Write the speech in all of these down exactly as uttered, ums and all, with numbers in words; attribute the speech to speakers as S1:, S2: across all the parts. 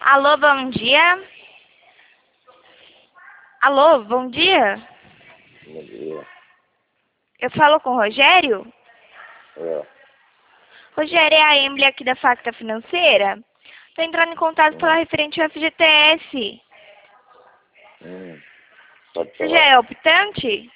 S1: Alô, bom dia. Alô, bom dia.
S2: Bom dia.
S1: Eu falo com o Rogério?
S2: É.
S1: Rogério, é a Emily aqui da Facta Financeira. Tô entrando em contato pela
S2: Hum,
S1: referente ao F G T S.
S2: hum, pode
S1: Você já
S2: falar.
S1: é optante?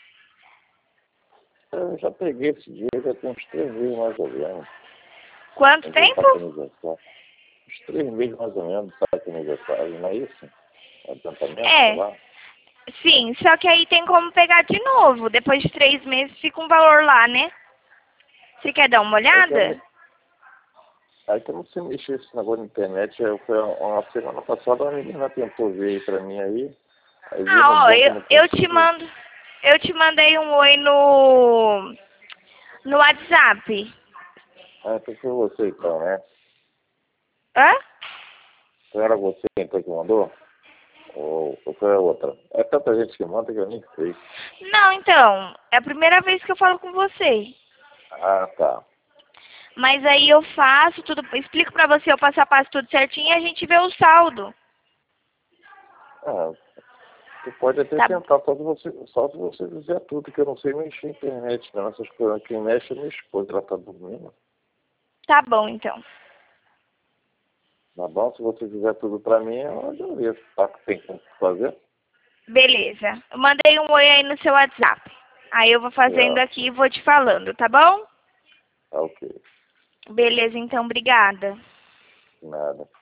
S2: Eu já peguei esse dia, já tem uns três meses mais ou menos.
S1: Quanto
S2: Onde
S1: tempo?
S2: está com aniversário. Uns três meses mais ou menos está com aniversário, não é isso? Adiantamento, sei
S1: É,
S2: lá.
S1: sim, só que aí tem como pegar de novo. Depois de três meses fica um valor lá, né? Você quer dar uma
S2: Aí que eu não,
S1: olhada?
S2: aí que eu não sei mexer esse negócio na internet. Eu, foi uma semana passada, uma menina tentou ver aí pra mim aí. Aí viu no
S1: Ah, ó,
S2: banco, eu
S1: eu,
S2: não
S1: eu te
S2: consegui.
S1: mando, eu te mandei um oi no, no WhatsApp.
S2: Ah, então foi você então, né?
S1: Hã?
S2: Então era você então que mandou? Ou, ou foi a outra? É tanta gente que manda que eu nem sei.
S1: Não, então, é a primeira vez que eu falo com você.
S2: Ah, tá.
S1: Mas aí eu faço tudo, explico pra você o passo a passo tudo certinho e a gente vê o saldo.
S2: Ah, você pode até
S1: Tá,
S2: tentar, só se você, só se você fizer tudo, que eu não sei mexer na internet, não. Essas coisas. Quem mexe é minha esposa, ela tá dormindo.
S1: tá bom, então.
S2: Tá bom? Se você fizer tudo pra mim, eu agradeço. Tá? Tem como fazer?
S1: Beleza. Eu mandei um oi aí no seu WhatsApp. Aí eu vou fazendo
S2: É,
S1: aqui e vou te falando, tá bom?
S2: tá ok.
S1: Beleza, então, obrigada.
S2: Nada.